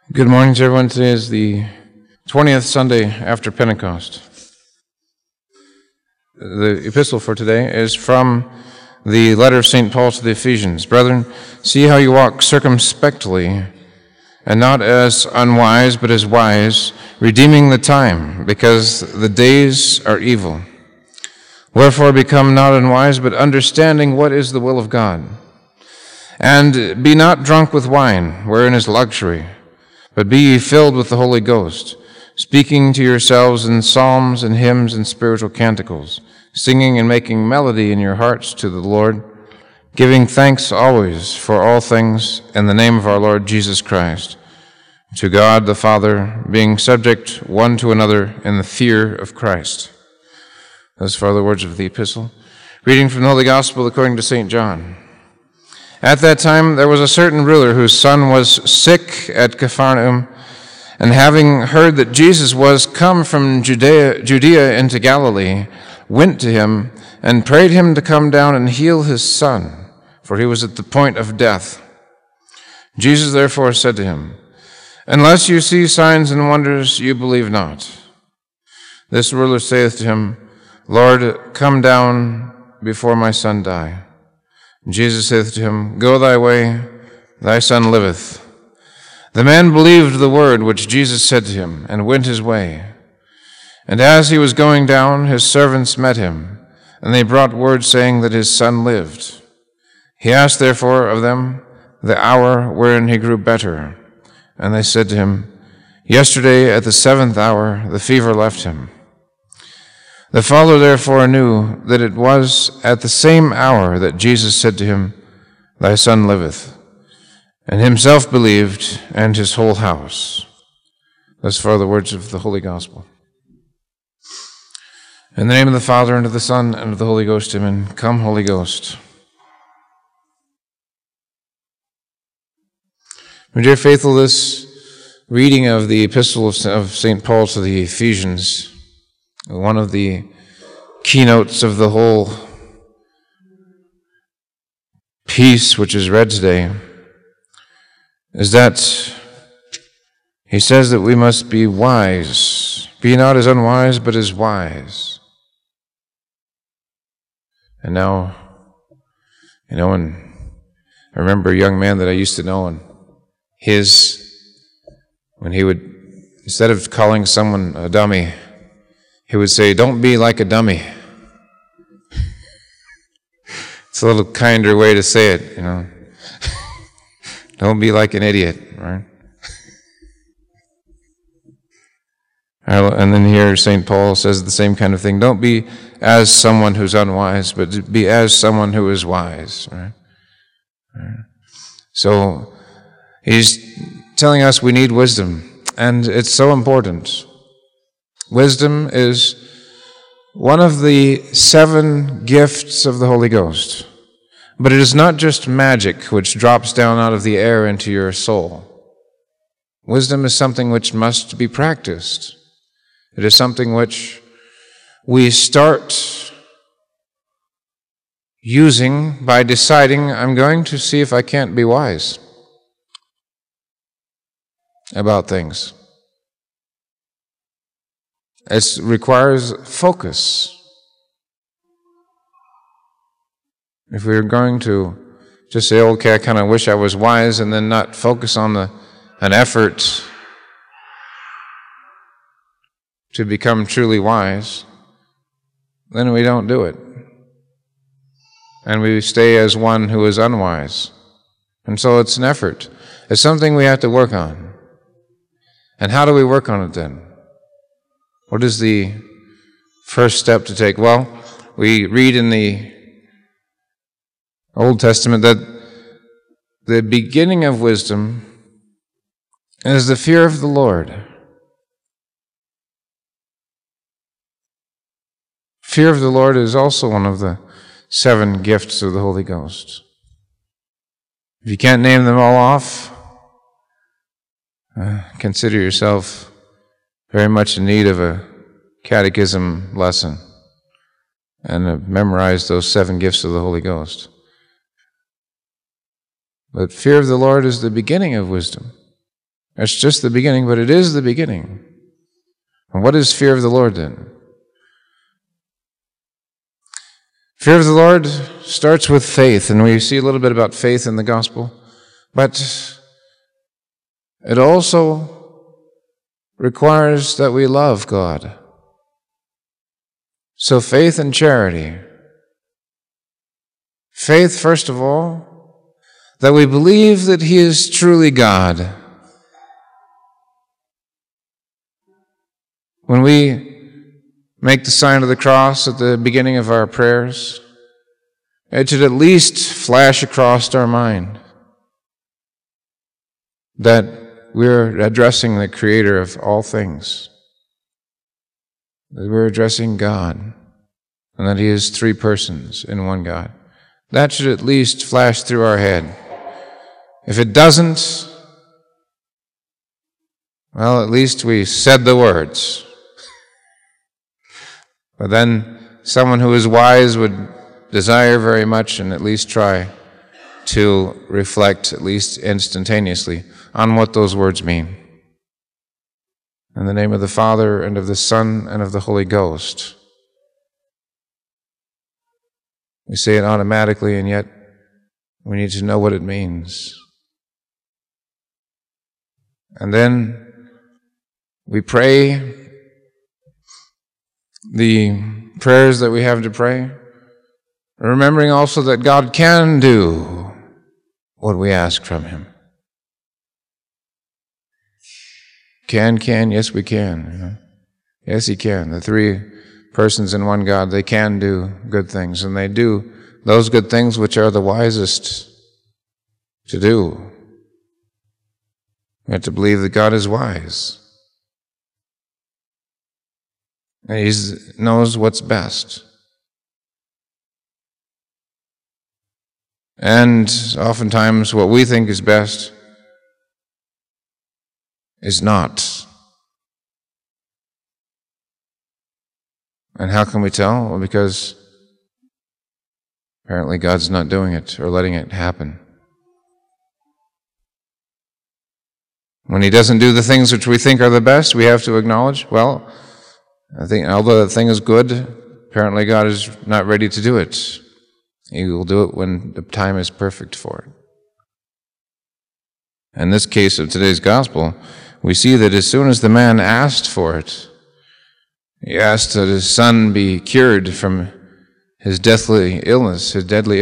Good morning to everyone. Today is the 20th Sunday after Pentecost. The epistle for today is from the letter of St. Paul to the Ephesians. Brethren, see how you walk circumspectly, and not as unwise, but as wise, redeeming the time, because the days are evil. Wherefore become not unwise, but understanding what is the will of God. And be not drunk with wine, wherein is luxury, but be ye filled with the Holy Ghost, speaking to yourselves in psalms and hymns and spiritual canticles, singing and making melody in your hearts to the Lord, giving thanks always for all things in the name of our Lord Jesus Christ, to God the Father, being subject one to another in the fear of Christ. Those are the words of the epistle. Reading from the Holy Gospel according to St. John. At that time there was a certain ruler whose son was sick at Capharnaum, and having heard that Jesus was come from Judea into Galilee, went to him and prayed him to come down and heal his son, for he was at the point of death. Jesus therefore said to him, Unless you see signs and wonders, you believe not. This ruler saith to him, Lord, come down before my son die. Jesus saith to him, Go thy way, thy son liveth. The man believed the word which Jesus said to him, and went his way. And as he was going down, his servants met him, and they brought word saying that his son lived. He asked therefore of them the hour wherein he grew better. And they said to him, Yesterday at the 7th hour the fever left him. The father therefore knew that it was at the same hour that Jesus said to him, Thy son liveth, and himself believed, and his whole house. Thus far the words of the Holy Gospel. In the name of the Father, and of the Son, and of the Holy Ghost, amen. Come, Holy Ghost. My dear faithful, this reading of the epistle of St. Paul to the Ephesians, one of the keynotes of the whole piece which is read today, is that he says that we must be wise. Be not as unwise, but as wise. And now, and I remember a young man that I used to know, and when he would, instead of calling someone a dummy, he would say, Don't be like a dummy. It's a little kinder way to say it, Don't be like an idiot, right? And then here St. Paul says the same kind of thing. Don't be as someone who's unwise, but be as someone who is wise, right? So he's telling us we need wisdom, and it's so important. Wisdom is one of the 7 gifts of the Holy Ghost. But it is not just magic which drops down out of the air into your soul. Wisdom is something which must be practiced. It is something which we start using by deciding, I'm going to see if I can't be wise about things. It requires focus. If we're going to just say, okay, I kind of wish I was wise, and then not focus on an effort to become truly wise, then we don't do it. And we stay as one who is unwise. And so it's an effort. It's something we have to work on. And how do we work on it then? What is the first step to take? Well, we read in the Old Testament that the beginning of wisdom is the fear of the Lord. Fear of the Lord is also one of the 7 gifts of the Holy Ghost. If you can't name them all off, consider yourself very much in need of a catechism lesson and memorize those 7 gifts of the Holy Ghost. But fear of the Lord is the beginning of wisdom. It's just the beginning, but it is the beginning. And what is fear of the Lord then? Fear of the Lord starts with faith, and we see a little bit about faith in the gospel, but it also requires that we love God. So faith and charity. Faith, first of all, that we believe that He is truly God. When we make the sign of the cross at the beginning of our prayers, it should at least flash across our mind that we're addressing the Creator of all things, that we're addressing God, and that He is three persons in one God. That should at least flash through our head. If it doesn't, well, at least we said the words. But then someone who is wise would desire very much and at least try to reflect, at least instantaneously, on what those words mean. In the name of the Father, and of the Son, and of the Holy Ghost. We say it automatically, and yet we need to know what it means. And then we pray the prayers that we have to pray, remembering also that God can do what we ask from Him. Can, yes we can. Yes, He can. The three persons in one God, they can do good things, and they do those good things which are the wisest to do. We have to believe that God is wise. And He knows what's best. And oftentimes what we think is best is not. And how can we tell? Well, because apparently God's not doing it or letting it happen. When He doesn't do the things which we think are the best, we have to acknowledge, well, I think although the thing is good, apparently God is not ready to do it. He will do it when the time is perfect for it. In this case of today's gospel, we see that as soon as the man asked for it, he asked that his son be cured from his deadly illness.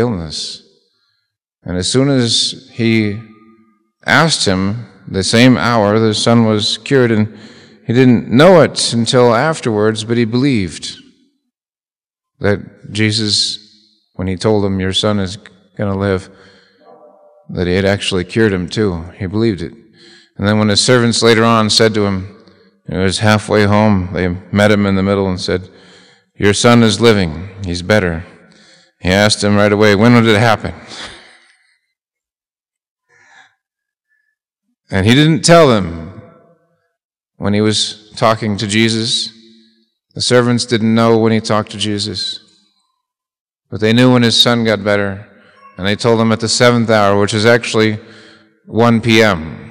And as soon as he asked him, the same hour the son was cured, and he didn't know it until afterwards, but he believed that Jesus, when He told him, your son is going to live, that He had actually cured him too. He believed it. And then when his servants later on said to him, he was halfway home, they met him in the middle and said, your son is living, he's better. He asked him right away, when did it happen? And he didn't tell them when he was talking to Jesus. The servants didn't know when he talked to Jesus. But they knew when his son got better. And they told him at the 7th hour, which is actually 1 p.m.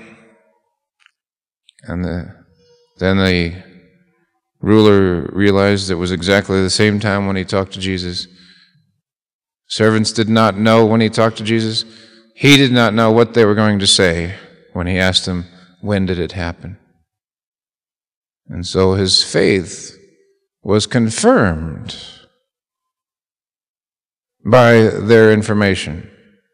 And then the ruler realized it was exactly the same time when he talked to Jesus. Servants did not know when he talked to Jesus. He did not know what they were going to say when he asked them, when did it happen? And so his faith was confirmed by their information.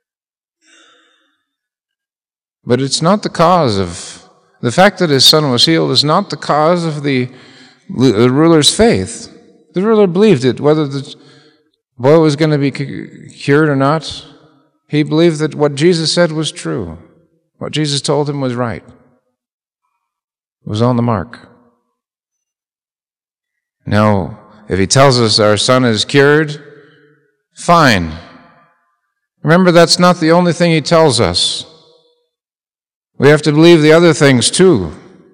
But it's not the cause of, the fact that his son was healed is not the cause of the ruler's faith. The ruler believed it, whether the boy was going to be cured or not. He believed that what Jesus said was true. What Jesus told him was right. It was on the mark. Now, if He tells us our son is cured, fine. Remember, that's not the only thing He tells us. We have to believe the other things too.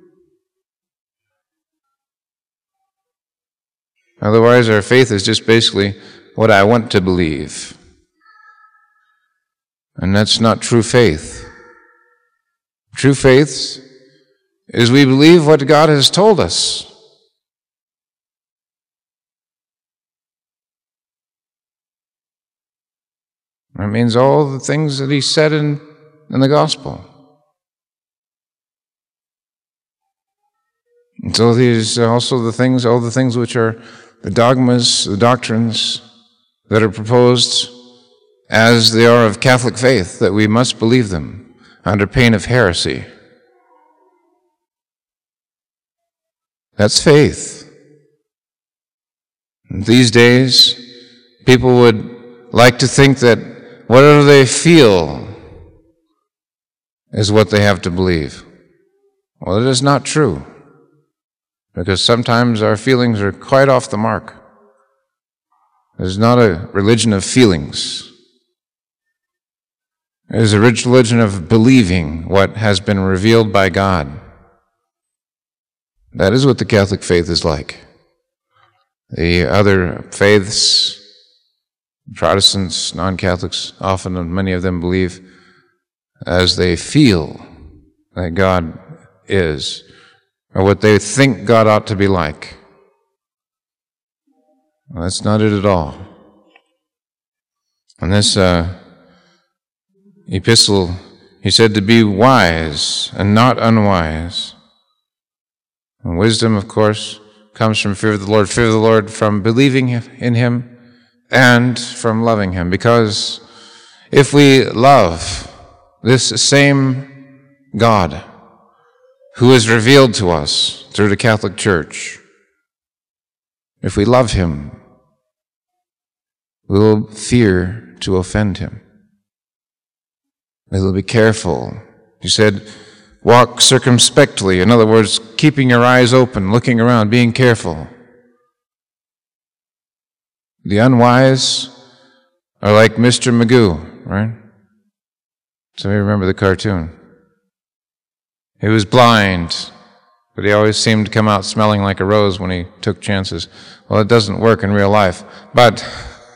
Otherwise, our faith is just basically what I want to believe. And that's not true faith. True faith is we believe what God has told us. That means all the things that he said in the gospel. And so these are also all the things which are the dogmas, the doctrines that are proposed as they are of Catholic faith, that we must believe them under pain of heresy. That's faith. These days, people would like to think that whatever they feel is what they have to believe. Well, it is not true, because sometimes our feelings are quite off the mark. It is not a religion of feelings. It is a religion of believing what has been revealed by God. That is what the Catholic faith is like. The other faiths, Protestants, non-Catholics, often many of them believe as they feel that God is, or what they think God ought to be like. Well, that's not it at all. In this epistle, he said to be wise and not unwise. And wisdom, of course, comes from fear of the Lord. Fear of the Lord from believing in him and from loving him. Because if we love this same God who is revealed to us through the Catholic Church, if we love him, we will fear to offend him. We will be careful. He said, walk circumspectly. In other words, keeping your eyes open, looking around, being careful. The unwise are like Mr. Magoo, right? Some of you remember the cartoon. He was blind, but he always seemed to come out smelling like a rose when he took chances. Well, it doesn't work in real life, but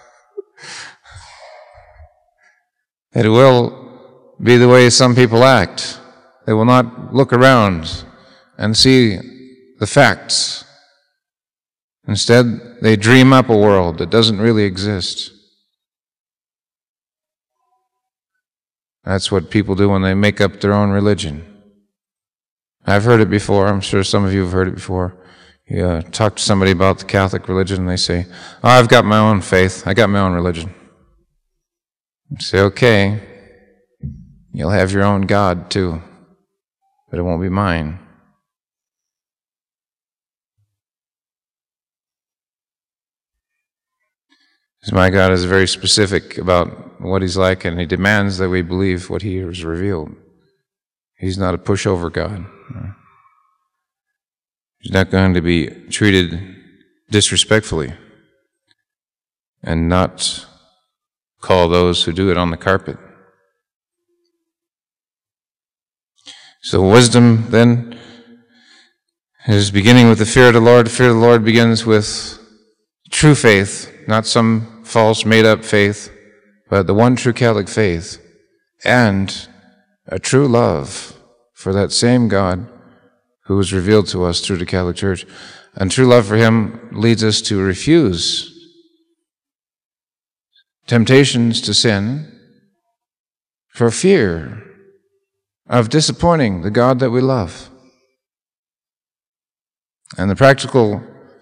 it will be the way some people act. They will not look around and see the facts. Instead, they dream up a world that doesn't really exist. That's what people do when they make up their own religion. I've heard it before. I'm sure some of you have heard it before. You talk to somebody about the Catholic religion, and they say, oh, I've got my own faith. I got my own religion. You say, okay, you'll have your own God too, but it won't be mine. Because my God is very specific about what he's like, and he demands that we believe what he has revealed. He's not a pushover God. He's not going to be treated disrespectfully and not call those who do it on the carpet. So wisdom, then, is beginning with the fear of the Lord. The fear of the Lord begins with true faith, not some false, made-up faith, but the one true Catholic faith, and a true love for that same God who was revealed to us through the Catholic Church. And true love for him leads us to refuse temptations to sin for fear of disappointing the God that we love. And the practical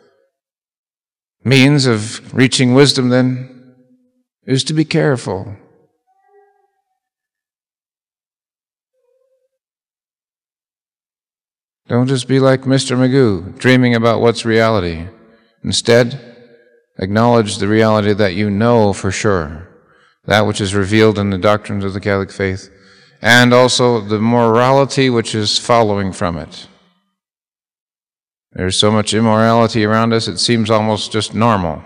means of reaching wisdom, then, is to be careful. Don't just be like Mr. Magoo, dreaming about what's reality. Instead, acknowledge the reality that you know for sure, that which is revealed in the doctrines of the Catholic faith, and also the morality which is following from it. There's so much immorality around us, it seems almost just normal.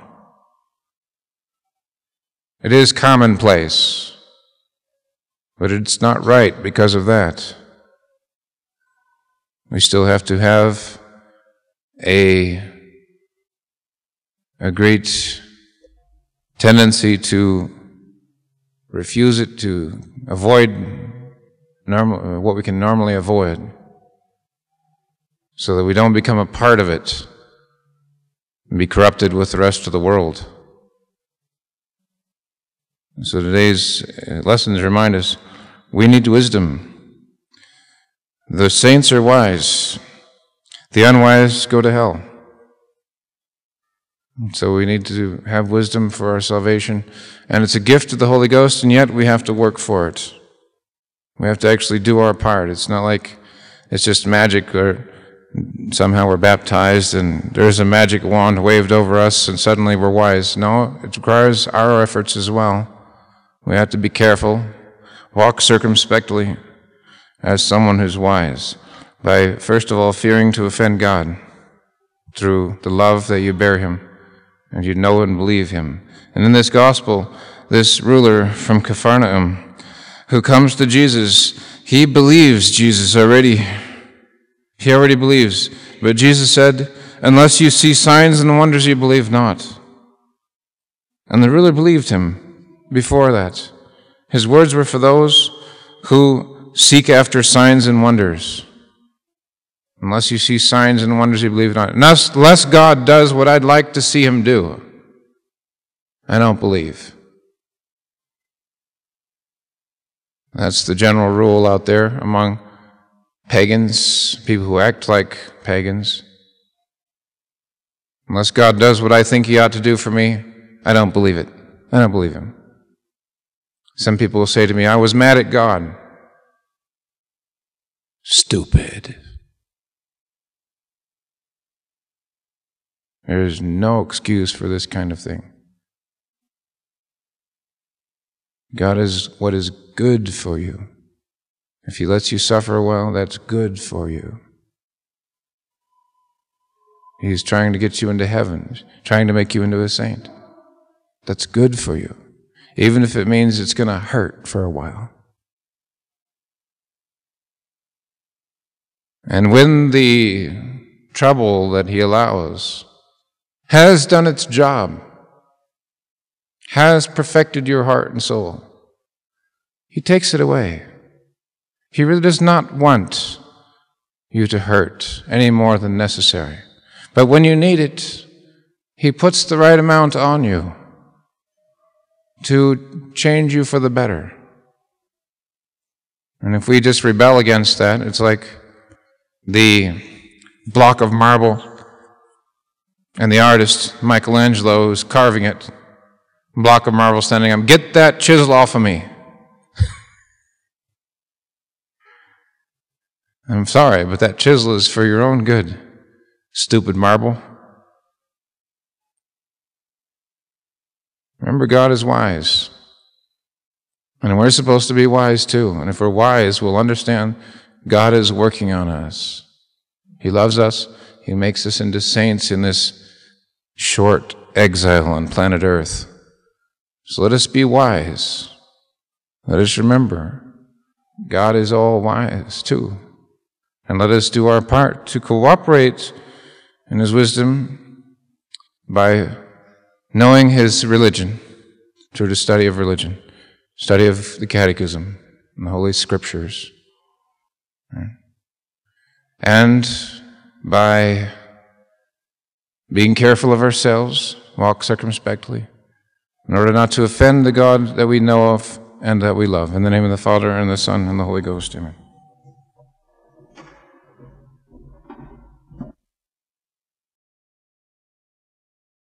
It is commonplace, but it's not right because of that. We still have to have a great tendency to refuse it, to avoid what we can normally avoid. so that we don't become a part of it and be corrupted with the rest of the world. So today's lessons remind us we need wisdom. The saints are wise. The unwise go to hell. So we need to have wisdom for our salvation. And it's a gift of the Holy Ghost, and yet we have to work for it. We have to actually do our part. It's not like it's just magic or somehow we're baptized and there's a magic wand waved over us and suddenly we're wise. No, it requires our efforts as well. We have to be careful, walk circumspectly as someone who's wise, by first of all fearing to offend God through the love that you bear Him and you know and believe Him. And in this gospel, this ruler from Capharnaum who comes to Jesus, he believes Jesus already. He already believes. But Jesus said, unless you see signs and wonders, you believe not. And the ruler believed him before that. His words were for those who seek after signs and wonders. Unless you see signs and wonders, you believe not. Unless God does what I'd like to see Him do, I don't believe. That's the general rule out there among pagans, people who act like pagans. Unless God does what I think He ought to do for me, I don't believe it. I don't believe Him. Some people will say to me, I was mad at God. Stupid. There is no excuse for this kind of thing. God is what is good for you. If He lets you suffer well, that's good for you. He's trying to get you into heaven, trying to make you into a saint. That's good for you, even if it means it's going to hurt for a while. And when the trouble that He allows has done its job, has perfected your heart and soul, He takes it away. He really does not want you to hurt any more than necessary. But when you need it, He puts the right amount on you to change you for the better. And if we just rebel against that, it's like the block of marble and the artist, Michelangelo, who's carving it, block of marble standing up, get that chisel off of me. I'm sorry, but that chisel is for your own good, stupid marble. Remember, God is wise. And we're supposed to be wise too. And if we're wise, we'll understand God is working on us. He loves us. He makes us into saints in this short exile on planet Earth. So let us be wise. Let us remember, God is all wise too. And let us do our part to cooperate in His wisdom by knowing His religion through the study of religion, study of the Catechism and the Holy Scriptures. And by being careful of ourselves, walk circumspectly, in order not to offend the God that we know of and that we love. In the name of the Father, and the Son, and the Holy Ghost, amen.